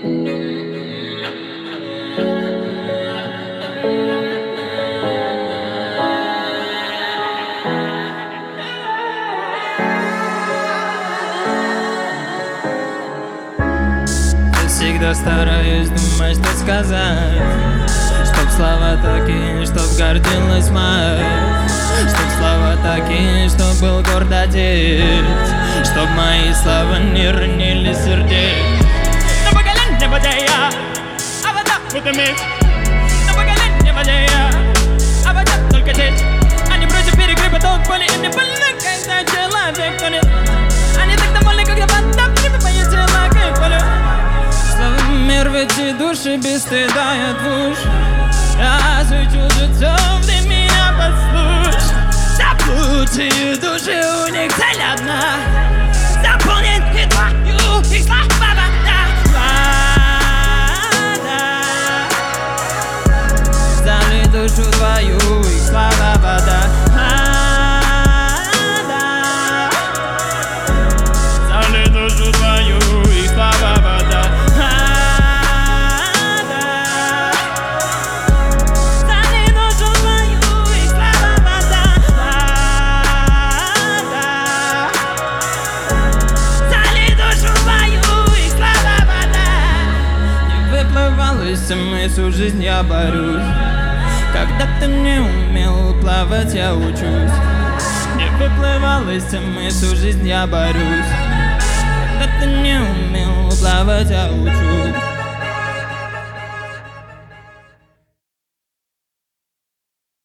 Всегда стараюсь думать, что сказать, чтоб слова такие, чтоб гордилась мать, чтоб слова такие, чтоб был горд отец, чтоб мои слова не ранили сердец. На поколение водяя, а вода вот иметь. На поколение водяя, а вода только течь. Они против перегреба ток боли, и мне больно, когда человек тонет. Они так довольны, когда вода в небе поет тело, как полет. Мир в эти души без стыда и двуж. Разве чужецов ты меня послушь? Заблудшие души, у них цель одна: заполнить и твою их слова вода. Залей душу твою, их слова вода. Залей душу твою, их слова вода. Всю жизнь я борюсь. Когда-то не умел плавать, я учусь. Не выплывал из тьмы, всю жизнь я борюсь. Когда-то не умел плавать, я учусь.